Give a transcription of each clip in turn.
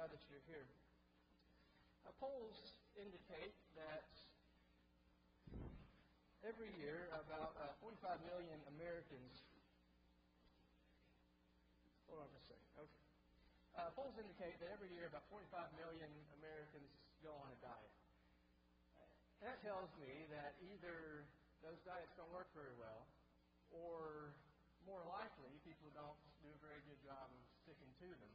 glad that you're here. Polls indicate that every year about 45 million Americans. Hold on for a second. Okay. Polls indicate that every year about 45 million Americans go on a diet. That tells me that either those diets don't work very well, or more likely, people don't do a very good job of sticking to them.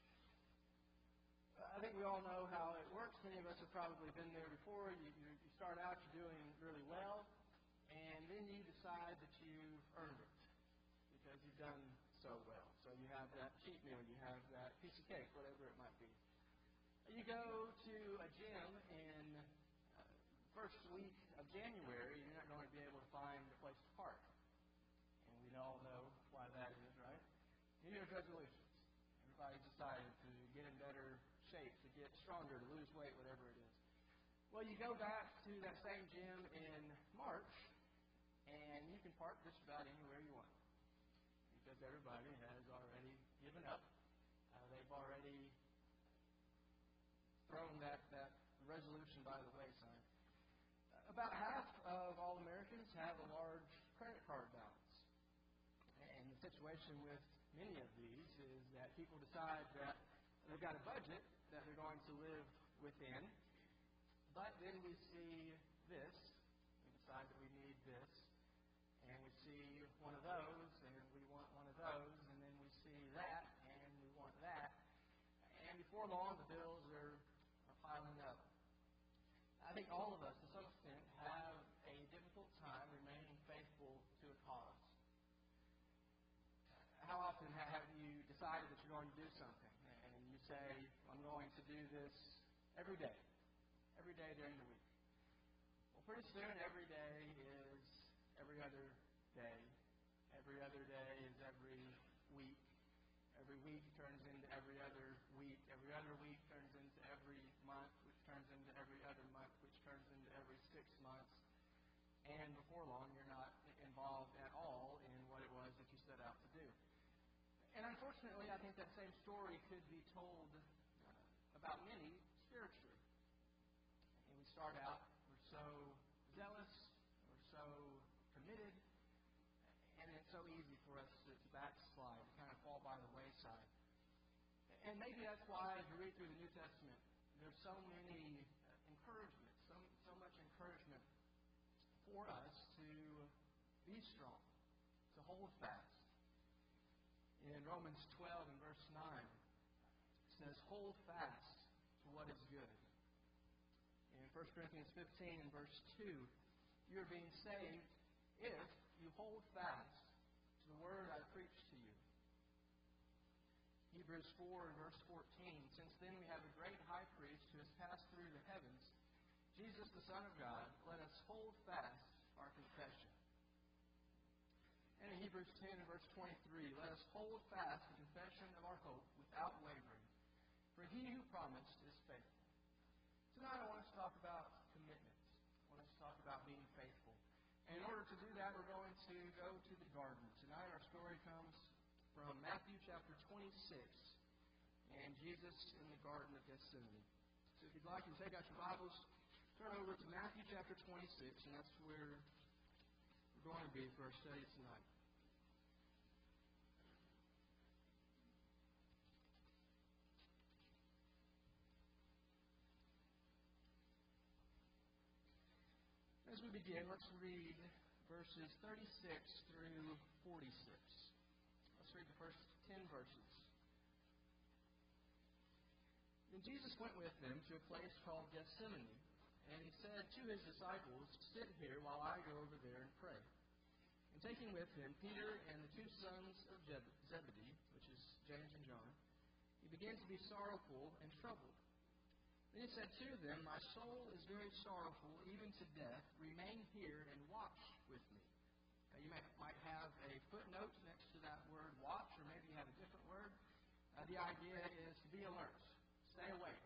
I think we all know how it works. Many of us have probably been there before. You start out, you're doing really well, and then you decide that you've earned it because you've done so well. So you have that cheat meal, you have that piece of cake, whatever it might be. You go to a gym in first week of January, you're not going to be able to find a place to park. And we all know why that is, right? New Year's resolutions. Everybody's decided to get in better shape, to get stronger, to lose weight, whatever it is. Well, you go back to that same gym in March, and you can park just about anywhere you want. Because everybody has already given up. They've already thrown that resolution by the wayside. About half of all Americans have a large credit card balance. And the situation with many of these is that people decide that they've got a budget that they're going to live within, but then we see this, we decide that we need this, and we see one of those, and we want one of those, and then we see that, and we want that, and before long the bills are piling up. I think all of us, to some extent, have a difficult time remaining faithful to a cause. How often have you decided that you're going to do something, and you say, I'm going to do this every day during the week? Well, pretty soon every day is every other day. Every other day is every week. Every week turns into every other week. Every other week turns into every month, which turns into every other month, which turns into every 6 months. And before long, you're not involved at all in what it was that you set out to do. And unfortunately, I think that same story could be told about many spiritually. And we start out, we're so zealous, we're so committed, and it's so easy for us to backslide, to kind of fall by the wayside. And maybe that's why, as you read through the New Testament, there's so many encouragements, so much encouragement for us to be strong, to hold fast. In Romans 12 and verse 9, it says, hold fast to what is good. In 1 Corinthians 15 and verse 2, you are being saved if you hold fast to the word I preach to you. Hebrews 4 and verse 14, since then we have a great high priest who has passed through the heavens, Jesus the Son of God, let us hold fast our confession. And in Hebrews 10 and verse 23, let us hold fast the confession of our hope without wavering, for he who promised is faithful. Tonight I want us to talk about commitment. I want us to talk about being faithful. And in order to do that, we're going to go to the garden. Tonight our story comes from Matthew chapter 26 and Jesus in the Garden of Gethsemane. So if you'd like to take out your Bibles, turn over to Matthew chapter 26, and that's where we're going to be for our study tonight. As we begin, let's read verses 36 through 46. Let's read the first 10 verses. Then Jesus went with them to a place called Gethsemane, and he said to his disciples, sit here while I go over there and pray. And taking with him Peter and the 2 sons of Zebedee, which is James and John, he began to be sorrowful and troubled. Then he said to them, my soul is very sorrowful, even to death. Remain here and watch with me. Now, you might have a footnote next to that word watch, or maybe you have a different word. The idea is to be alert. Stay awake.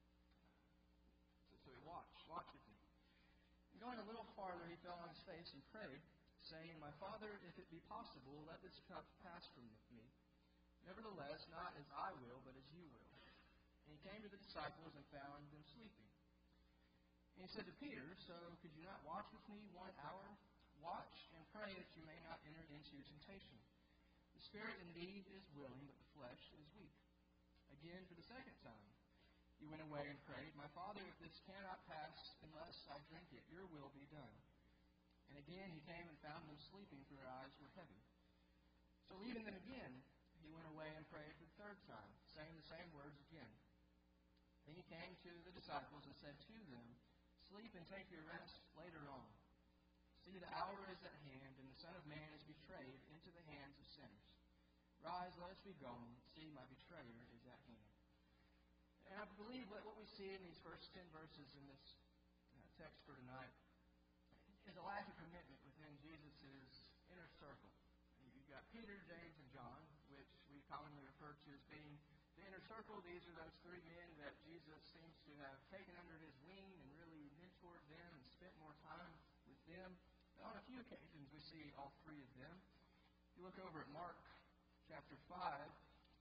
So he watch with me. And going a little farther, he fell on his face and prayed, saying, my Father, if it be possible, let this cup pass from me. Nevertheless, not as I will, but as you will. And he came to the disciples and found them sleeping. And he said to Peter, "So could you not watch with me 1 hour? Watch and pray that you may not enter into temptation. The spirit indeed is willing, but the flesh is weak." Again, for the second time, he went away and prayed, "My Father, if this cannot pass unless I drink it, your will be done." And again he came and found them sleeping, for their eyes were heavy. So leaving them again, he went away and prayed for the third time, saying the same words again. Then he came to the disciples and said to them, "Sleep and take your rest later on. See, the hour is at hand, and the Son of Man is betrayed into the hands of sinners. Rise, let us be going. See, my betrayer is at hand." And I believe what we see in these first 10 verses in this text for tonight is a lack of commitment within Jesus' inner circle. You've got Peter, James, and John, which we commonly refer to as being the inner circle. These are those 3 men that Jesus seems to have taken under his wing and really mentored them and spent more time with them. But on a few occasions, we see all 3 of them. If you look over at Mark chapter 5,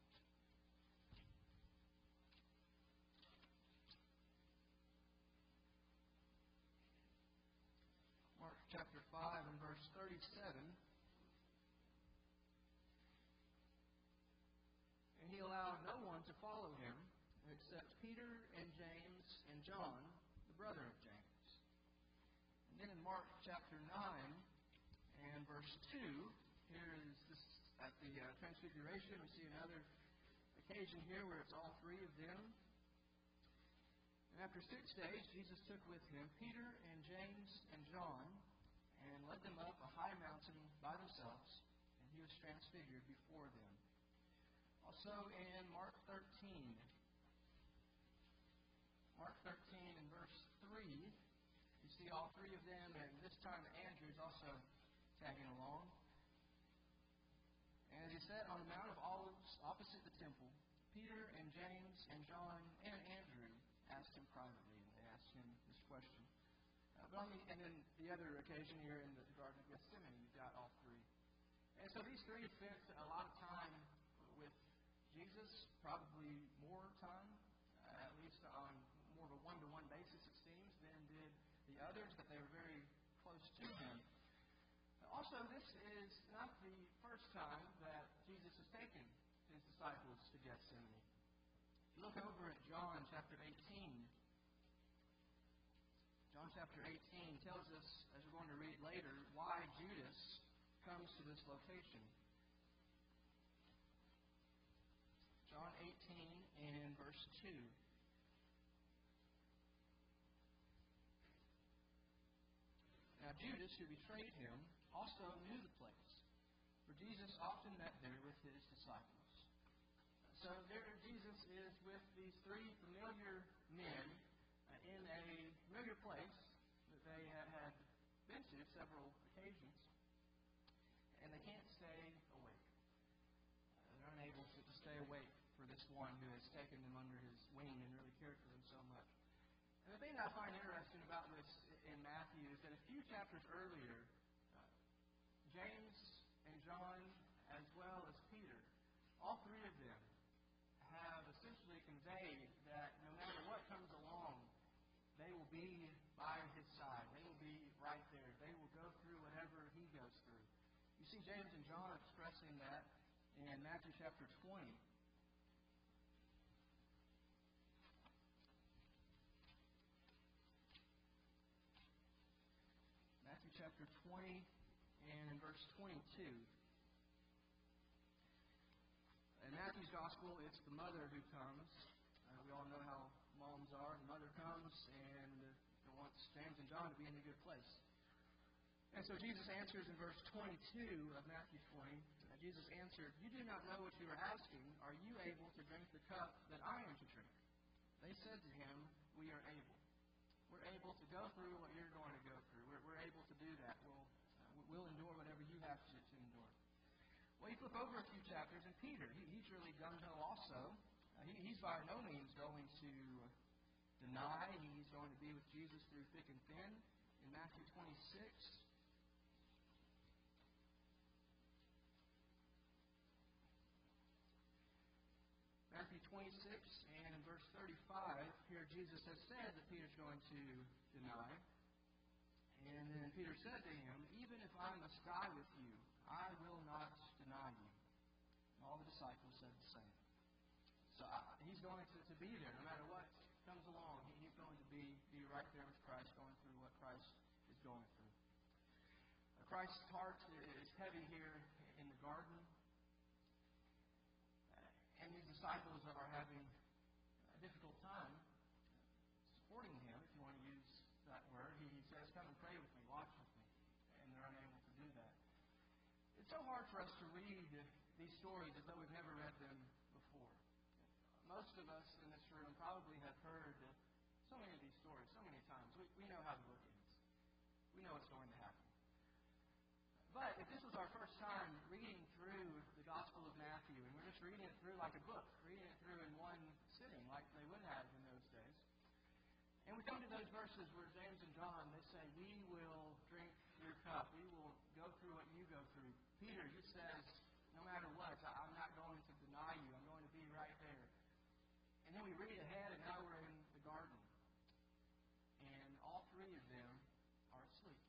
chapter 5 and verse 37. And he allowed no one to follow him except Peter and James and John, the brother of James. And then in Mark chapter 9 and verse 2, here is this at the Transfiguration. We see another occasion here where it's all 3 of them. And after 6 days, Jesus took with him Peter and James and John and led them up a high mountain by themselves, and he was transfigured before them. Also in Mark 13 and verse 3, you see all 3 of them, and this time Andrew is also tagging along. And as he sat on the Mount of Olives opposite the temple, Peter and James and John and Andrew asked him privately, and they asked him this question. And then the other occasion here in the Garden of Gethsemane, you've got all 3. And so these 3 spent a lot of time with Jesus, probably more time, at least on more of a one-to-one basis, it seems, than did the others, but they were very close to him. Also, this is not the first time that Jesus has taken his disciples to Gethsemane. If you look over at John chapter 18, John chapter 18 tells us, as we're going to read later, why Judas comes to this location. John 18 and verse 2. Now Judas, who betrayed him, also knew the place, for Jesus often met there with his disciples. So there Jesus is with these 3 familiar men in a familiar place that they had been to several occasions, and they can't stay awake. They're unable to stay awake for this one who has taken them under his wing and really cared for them so much. And the thing that I find interesting about this in Matthew is that a few chapters earlier, James and John, as well as Peter, all 3 of them have essentially conveyed that no matter what comes along, they will be by his side. They will be right there. They will go through whatever he goes through. You see James and John expressing that in Matthew chapter 20. Matthew chapter 20 and verse 22. In Matthew's gospel, it's the mother who comes. We all know how moms are. The mother comes and wants James and John to be in a good place. And so Jesus answers in verse 22 of Matthew 20. Jesus answered, "You do not know what you are asking. Are you able to drink the cup that I am to drink?" They said to him, "We are able." We're able to go through what you're going to go through. We're able to do that. We'll endure whatever you have to endure. Well, you flip over a few chapters, and Peter, he's really gung-ho also. He's by no means going to deny. He's going to be with Jesus through thick and thin. In Matthew 26, and in verse 36, 35, here Jesus has said that Peter's going to deny. And then Peter said to him, "Even if I must die with you, I will not deny you." And all the disciples said the same. So he's going to be there no matter what comes along. He's going to be right there with Christ, going through what Christ is going through. Christ's heart is heavy here in the garden. And his disciples are having a difficult time supporting him, if you want to use that word. He says, "Come and pray with me, watch with me." And they're unable to do that. It's so hard for us to read these stories as though we've never read them before. Most of us in this room probably have heard so many of these stories so many times. We know how the book ends. We know what's going to happen. But if this was our first time reading through the Gospel of Matthew, and we're just reading it through like a book, reading it through in one sitting like they would have in those days, and we come to those verses where James and John, they say, "We will drink your cup. We will go through what you go through." Peter, he says, "No matter what, I'm not going to deny you. I'm going to be right there." And then we read ahead, and now we're in the garden. And all three of them are asleep.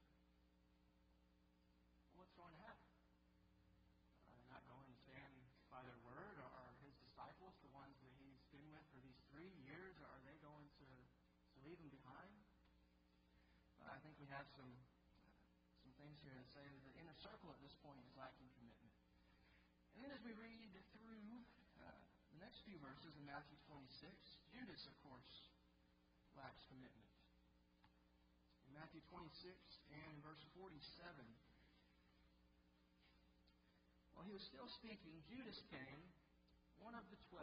What's going to happen? Are they not going to stand by their word? Are his disciples, the ones that he's been with for these 3 years, are they going to leave them behind? I think we have some things here to say that the inner circle at this point is lacking commitment. And then as we read through the next few verses in Matthew 26, Judas, of course, lacks commitment. In Matthew 26 and in verse 47, while he was still speaking, Judas came, one of the 12.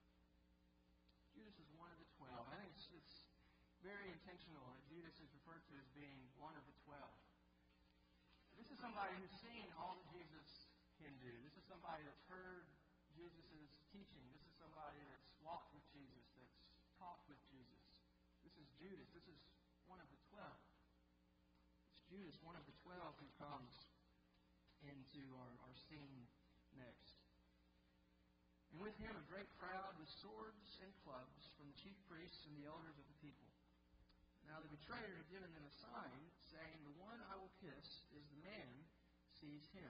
Judas is one of the 12. I think it's very intentional that Judas is referred to as being one of the 12. This is somebody who's seen all that Jesus can do. This is somebody that's heard Jesus' teaching. This is somebody that's walked with Jesus, that's talked with Jesus. This is Judas. This is one of the 12. It's Judas, one of the 12, who comes into our scene next. And with him a great crowd with swords and clubs from the chief priests and the elders of the people. Now the betrayer had given them a sign, saying, "The one I will kiss is the man, seize him."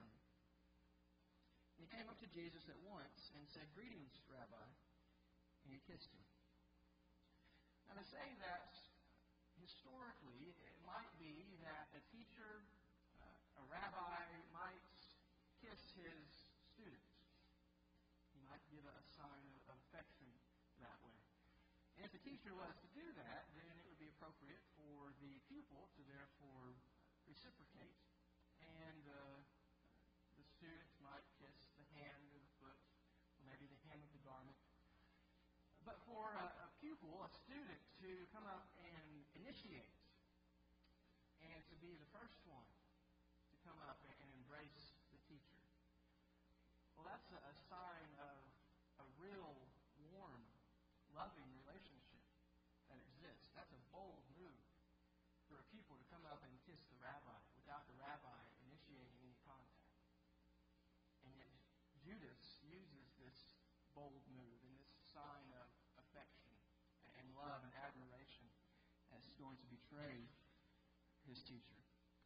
And he came up to Jesus at once and said, "Greetings, Rabbi." And he kissed him. Now to say that historically, it might be that a teacher, a rabbi, might kiss his students. He might give a sign of affection that way. And if the teacher was to do that, then it would be appropriate for the pupil to therefore reciprocate. And the student might kiss the hand or the foot, or maybe the hem of the garment. But for a pupil, a student, to come up and initiate, and to be the first one to come up and embrace the teacher, well, that's a sign of a real warm, loving relationship that exists. That's a bold move for a pupil to come up and kiss the rabbi without the rabbi initiating any contact. And yet Judas uses this bold move and this sign of affection and love and admiration as he's going to betray his teacher.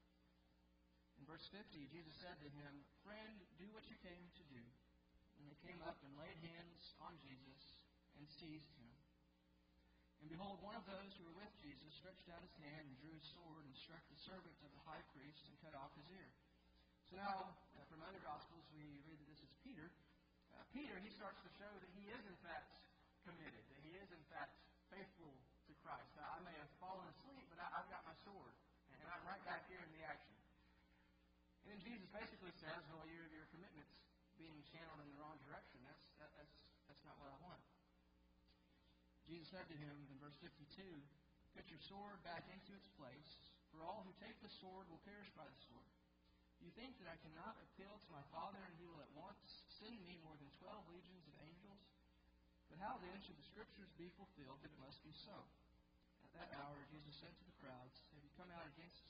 In verse 50, Jesus said to him, "Friend, do what you came to do." And they came up and laid hands on Jesus and seized him. And behold, one of those who were with Jesus stretched out his hand and drew his sword and struck the servant of the high priest and cut off his ear. So now, from other Gospels, we read that this is Peter. Peter, he starts to show that he is in fact committed, that he is in fact faithful to Christ. I may have fallen asleep, but I've got my sword, and I'm right back here in the action. And then Jesus basically says, "Well, your commitment's being channeled in the wrong direction. That's not what I want." Jesus said to him in verse 52, "Put your sword back into its place, for all who take the sword will perish by the sword. Do you think that I cannot appeal to my Father, and He will at once send me more than 12 legions of angels? But how then should the Scriptures be fulfilled that it must be so?" At that hour Jesus said to the crowds, "Have you come out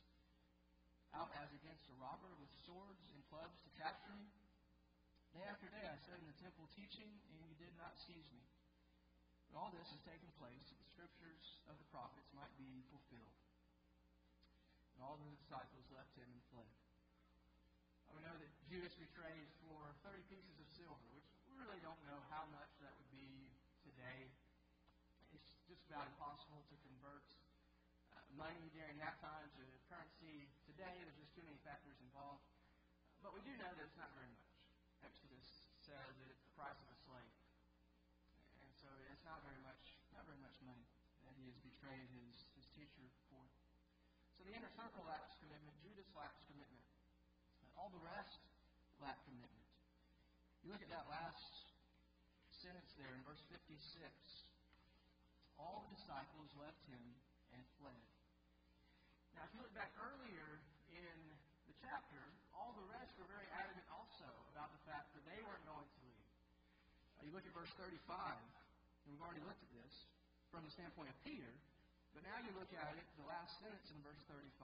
as against a robber with swords and clubs to capture me? Day after day I sat in the temple teaching, and you did not seize me. But all this has taken place that the scriptures of the prophets might be fulfilled. And all the disciples left him and fled. We know that Judas betrayed for 30 pieces of silver, which we really don't know how much that would be today. It's just about impossible to convert money during that time to currency today. There's just too many factors involved. But we do know that it's not very much. Exodus says that it's the price of a slave. And so it's not very much money that he has betrayed his teacher for. So the inner circle lacks commitment. Judas lacks commitment. All the rest lack commitment. You look at that last sentence there in verse 56. All the disciples left him and fled. Now, if you look back earlier in the chapter, all the rest were very adamant also about the fact that they weren't going to leave. You look at verse 35, and we've already looked at this from the standpoint of Peter, but now you look at it, the last sentence in verse 35,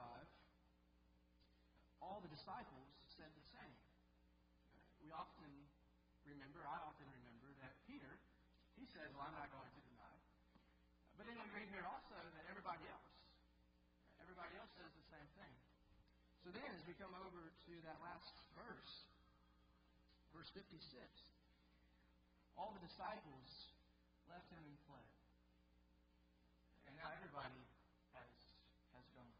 all the disciples said the same. I often remember that Peter, he says, well, I'm not going to deny. But then we read here also that everybody else says the same thing. So then as we come over to that last verse 56, all the disciples left him and fled. And now everybody has gone.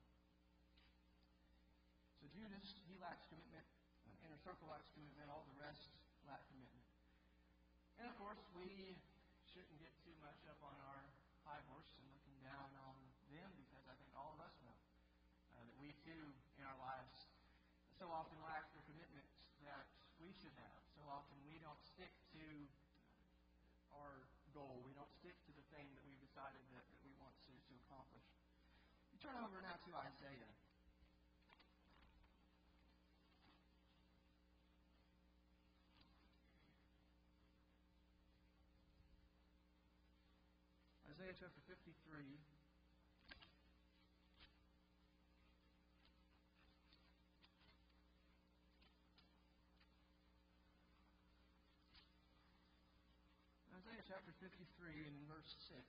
So Judas, he lacks commitment. Inner circle lacks commitment. All the rest lack commitment. And of course, we shouldn't get too much up on our high horse and looking down on them, because I think all of us know that we too, in our lives, so often lack the commitment that we should have. So often we don't stick to our goal. We don't stick to the thing that we've decided that we want to accomplish. You turn over now to Isaiah. Isaiah chapter 53. Isaiah chapter 53 and in verse 6.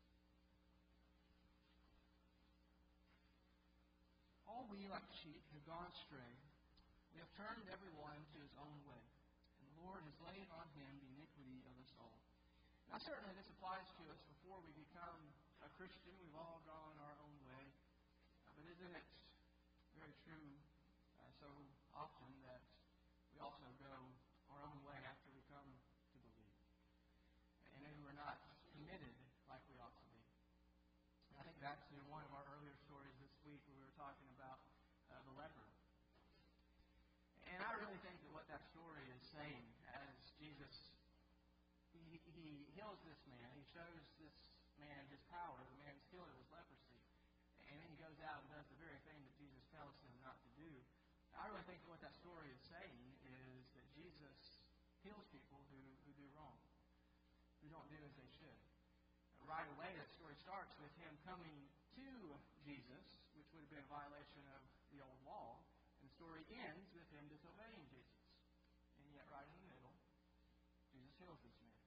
All we like sheep have gone astray. We have turned every one to his own way. And the Lord has laid on him the iniquity of us all. Now, certainly this applies to us before we become a Christian. We've all gone our own way. But isn't it very true so often that we also go our own way after we come to believe? And maybe we're not committed like we ought to be. And I think back to one of our earlier stories this week where we were talking about the leper. And I really think that what that story is saying, as Jesus He heals this man. He shows this man his power. The man's healed of his leprosy. And then he goes out and does the very thing that Jesus tells him not to do. I really think what that story is saying is that Jesus heals people who do wrong, who don't do as they should. Right away, that story starts with him coming to Jesus, which would have been a violation of the old law. And the story ends with him disobeying Jesus. And yet, right in the middle, Jesus heals this man.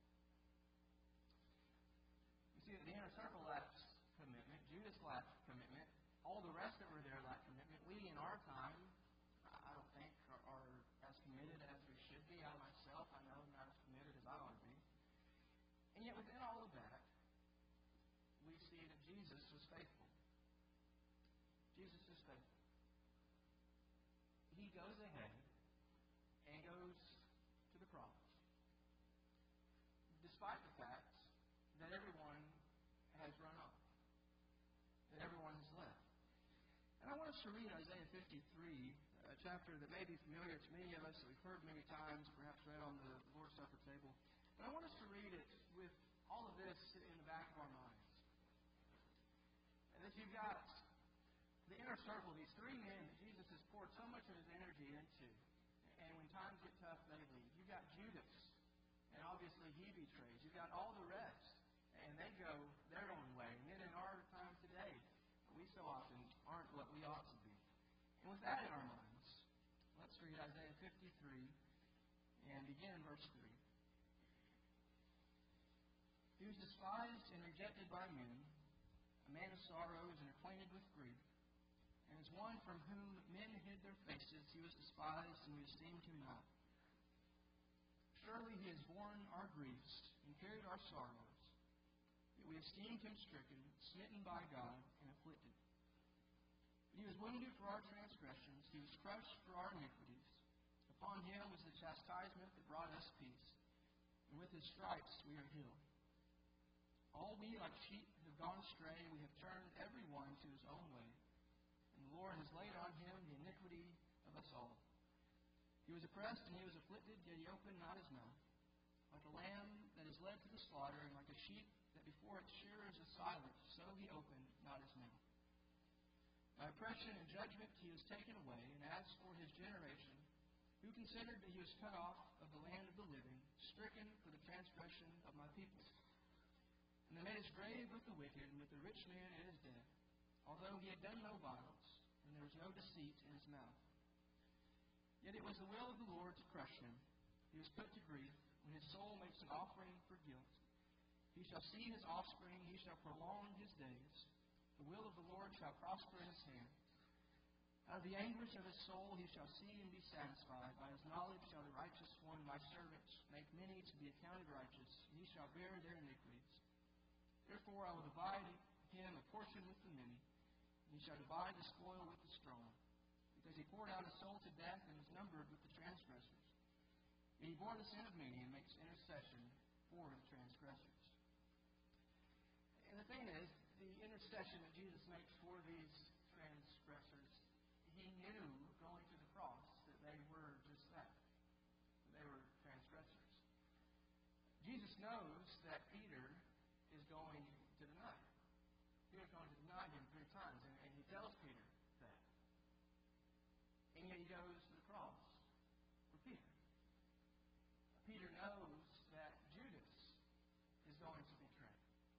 You see that the inner circle lacks commitment. Judas lacked commitment. All the rest that were there lacked commitment. We, in our time, I don't think, are as committed as we should be. I myself, I know I'm not as committed as I ought to be. And yet within all of that, we see that Jesus was faithful. Jesus is faithful. He goes ahead and goes to the cross, despite the fact that everyone has run off, that everyone has left. And I want us to read Isaiah 53, a chapter that may be familiar to many of us, that we've heard many times, perhaps read on the Lord's Supper table. But I want us to read it with all of this in the back of our minds. And that you've got the inner circle, these three men that Jesus has poured so much of his energy into. And when times get tough, they leave. You've got Judas, and obviously he betrays. You've got all the rest, and they go their own way. And then in our time today, we so often aren't what we ought to be. And with that in our minds, let's read Isaiah 53 and begin in verse 3. He was despised and rejected by men, a man of sorrows and acquainted with grief. And as one from whom men hid their faces, he was despised, and we esteemed him not. Surely he has borne our griefs and carried our sorrows. Yet we esteemed him stricken, smitten by God, and afflicted. But he was wounded for our transgressions, he was crushed for our iniquities. Upon him was the chastisement that brought us peace, and with his stripes we are healed. All we like sheep have gone astray, we have turned every one to his own way. And the Lord has laid on him the iniquity of us all. He was oppressed and he was afflicted, yet he opened not his mouth. Like a lamb that is led to the slaughter, and like a sheep that before its shearers is silent, so he opened not his mouth. By oppression and judgment he was taken away, and as for his generation, who considered that he was cut off of the land of the living, stricken for the transgression of my people. And they made his grave with the wicked, and with the rich man in his death, although he had done no violence, and there was no deceit in his mouth. Yet it was the will of the Lord to crush him. He was put to grief, when his soul makes an offering for guilt. He shall see his offspring, he shall prolong his days. The will of the Lord shall prosper in his hand. Out of the anguish of his soul he shall see and be satisfied. By his knowledge shall the righteous one, my servant, make many to be accounted righteous, and he shall bear their iniquities. Therefore I will divide him a portion with the many, and he shall divide the spoil with the strong. Because he poured out his soul to death and is numbered with the transgressors. And he bore the sin of many and makes intercession for the transgressors. And the thing is, the intercession that Jesus makes for these transgressors, he knew going to the cross that they were just that. They were transgressors. Jesus knows that Peter is going to deny him. Peter's going to deny him 3 times, and he tells Peter that. And yet he goes to the cross for Peter. Peter knows that Judas is going to betray.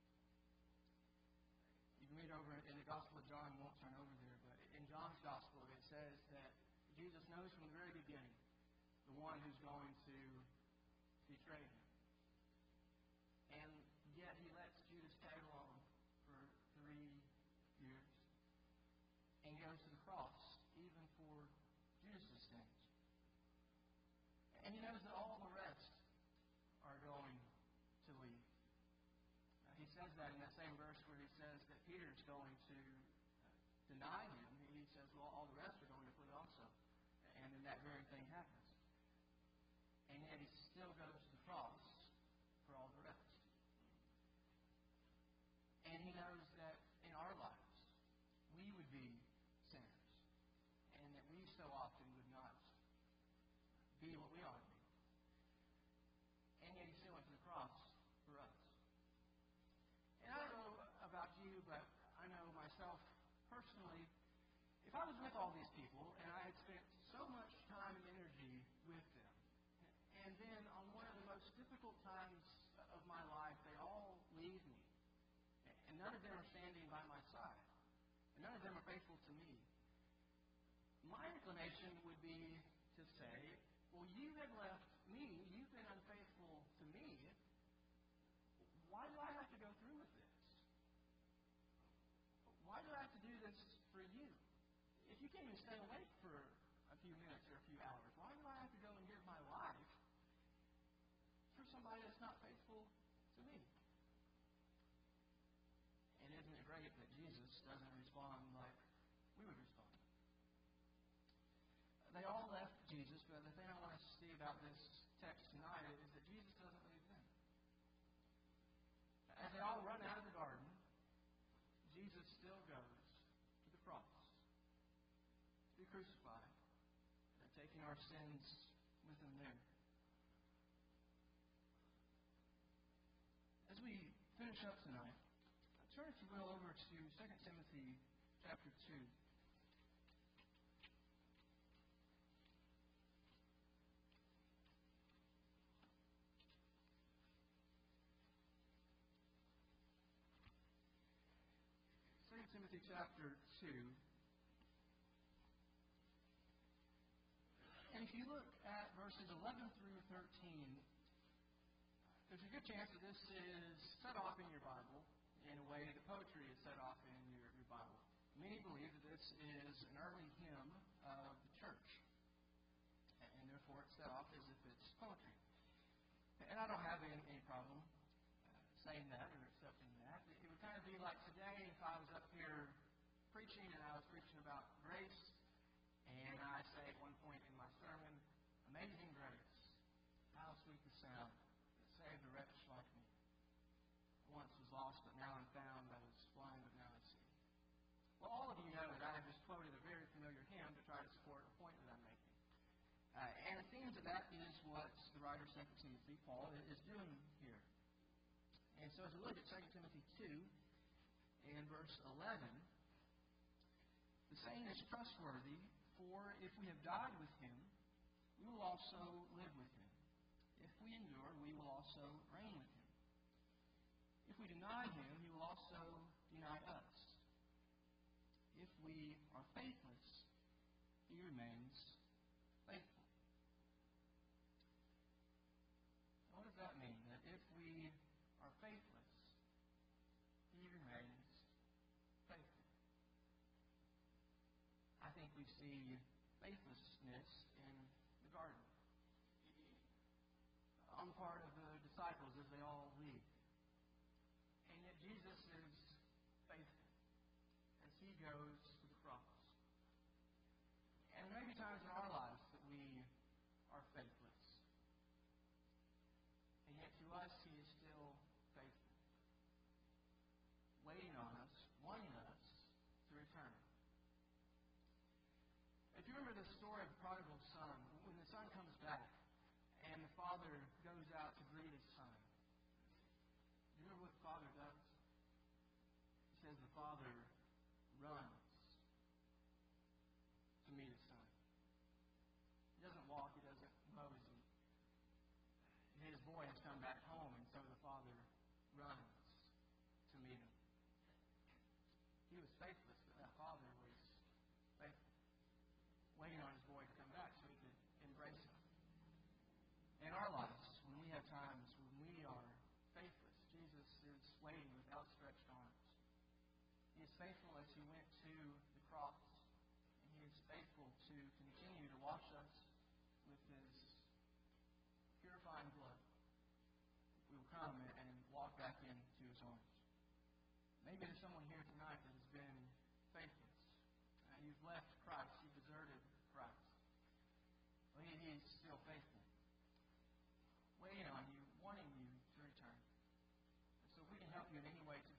You can read over in the Gospel of John, won't turn over there, but in John's Gospel it says that Jesus knows from the very beginning the one who's going to betray him. And yet he lets Judas tag along for 3 years and goes to the cross even for Judas' sins. And he knows that all the rest are going to leave. He says that in that same verse where he says that Peter's going to deny him. He says, well, all the rest are going to flee also. And then that very thing happens. And yet he still goes to the cross for all the rest. And he knows that in our lives, we would be sinners. And that we so often would not be what we ought to be. And yet he still went to the cross for us. And I don't know about you, but I know myself personally, if I was with all these people and I had spent so much time and energy with them, and then on one of the most difficult times of my life, they all leave me, and none of them are standing by my side, and none of them are faithful to me, my inclination would be to say, well, you have left me, you've been unfaithful to me, why do I have to go through with this? Why do I have to do this for you? If you can't even stay awake for a few minutes or a few hours, why do I have to go and give my life for somebody that's not faithful to me? And isn't it great that Jesus doesn't respond like we would respond? They all left Jesus, but the thing I want us to see about this text tonight is that Jesus doesn't leave them. As they all run out of the garden, Jesus still goes to the cross to be crucified and taking our sins with him there. As we finish up tonight, turn, if you will, over to 2 Timothy chapter 2. 2 Timothy chapter 2. And if you look at verses 11 through 13, there's a good chance that this is set off in your Bible in a way that poetry is set off in your Bible. Many believe that this is an early hymn of the church, and therefore it's set off as if it's poetry. And I don't have any problem saying that or accepting that. It would kind of be like today if I was up here preaching and I was preaching about grace, and I say at one point in my sermon, "Amazing grace, how sweet the sound that saved a wretch like me. I once was lost, but now I'm found. I was blind, but now I see." Well, all of you know that I have just quoted a very familiar hymn to try to support a point that I'm making. And it seems that that is what the writer of 2 Timothy, Paul, is doing here. And so as we look at 2 Timothy 2 and verse 11, the saying is trustworthy, for if we have died with him, we will also live with him. If we endure, we will also reign with him. If we deny him, he will also deny us. If we are faithless, he remains faithful. What does that mean? That if we are faithless, he remains faithful. I think we see faithlessness in the garden. On the part of the disciples as they all leave. And yet Jesus is faithful as he goes to the cross. And there may be times in our lives that we are faithless. And yet to us, he is still faithful. Waiting on us, wanting us to return. If you remember the story of the prodigal son, when the son comes back and the father goes out to greet his son, do you remember what the father does? He says the father runs to meet his son. He doesn't walk, he doesn't mosey. His boy has come back home, and so the father runs to meet him. He was faithless, but that father was faithful, waiting on his boy to come back so he could embrace him. In our lives, when we have times when we are faithless, Jesus is waiting with outstretched arms. He is faithful as he went to the cross, and he is faithful to continue to wash us with his purifying blood. We will come and walk back into his arms. Maybe there's someone here tonight that has been faithless. You've left Christ. You've deserted Christ. Well, he is still faithful, waiting on you, wanting you to return. And so if we can help you in any way